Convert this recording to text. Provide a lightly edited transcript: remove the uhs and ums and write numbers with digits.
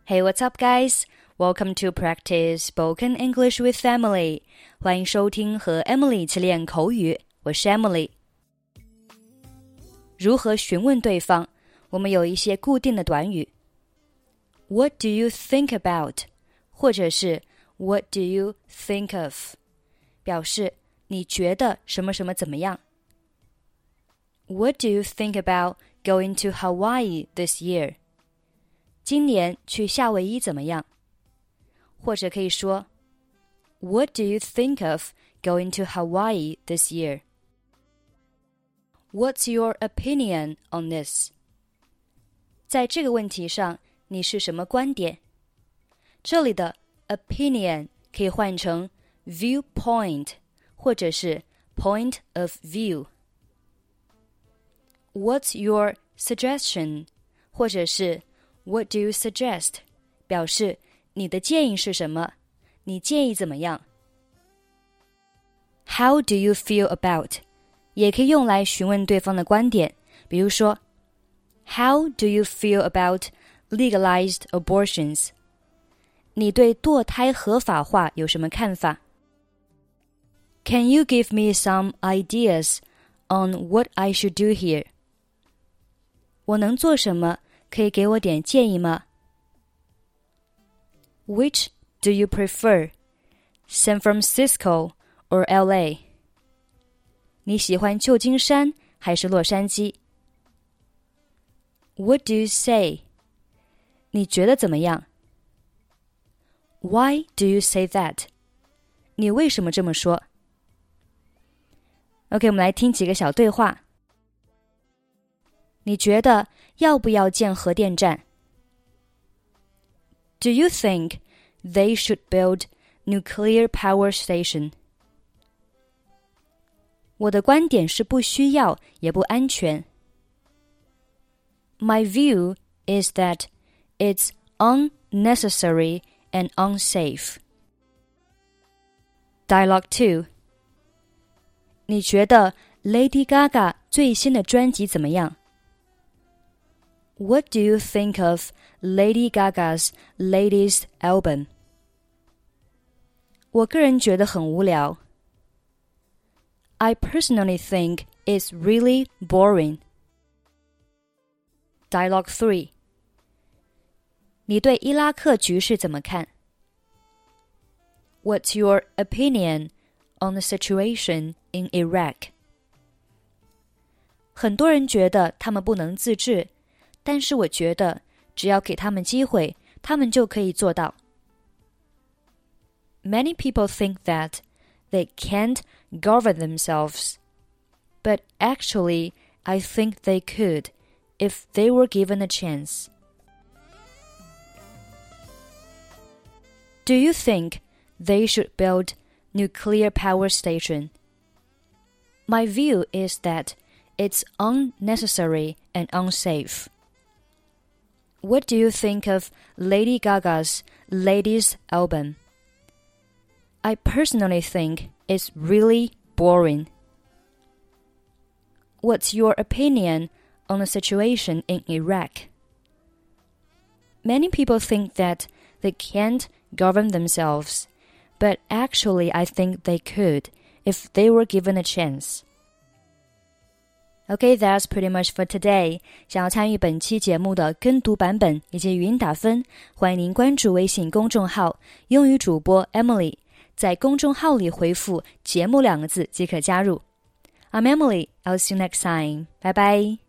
Hey, what's up, guys? Welcome to practice spoken English with Emily. 欢迎收听和 Emily 一起练口语，我是 Emily。如何询问对方？我们有一些固定的短语。What do you think about? 或者是 What do you think of? 表示你觉得什么什么怎么样。What do you think about going to Hawaii this year? 今年去夏威夷怎么样？或者可以说 What do you think of going to Hawaii this year? What's your opinion on this? 在这个问题上，你是什么观点？这里的 opinion 可以换成 viewpoint 或者是 point of view. What's your suggestion? 或者是What do you suggest? 表示你的建议是什么？你建议怎么样？ How do you feel about? 也可以用来询问对方的观点，比如说 How do you feel about legalized abortions? 你对堕胎合法化有什么看法？ Can you give me some ideas on what I should do here? 我能做什么？可以给我点建议吗？ Which do you prefer? San Francisco or LA? 你喜欢旧金山还是洛杉矶？ What do you say? 你觉得怎么样？ Why do you say that? 你为什么这么说？ OK, 我们来听几个小对话。你觉得要不要建核电站？ Do you think they should build nuclear power station? 我的观点是不需要也不安全。 My view is that it's unnecessary and unsafe. Dialogue 2. 你觉得 Lady Gaga 最新的专辑怎么样？What do you think of Lady Gaga's latest album? 我个人觉得很无聊。I personally think it's really boring. Dialogue 3. 你对伊拉克局势怎么看？ What's your opinion on the situation in Iraq? 很多人觉得他们不能自治，但是我觉得只要给他们机会，他们就可以做到。Many people think that they can't govern themselves, but actually, I think they could if they were given a chance. Do you think they should build nuclear power station? My view is that it's unnecessary and unsafe. What do you think of Lady Gaga's latest album? I personally think it's really boring. What's your opinion on the situation in Iraq? Many people think that they can't govern themselves, but actually I think they could if they were given a chance. Okay, that's pretty much for today. 想要参与本期节目的跟读版本以及语音打分，欢迎您关注微信公众号英语主播 Emily， 在公众号里回复节目2个字即可加入。I'm Emily, I'll see you next time. Bye bye.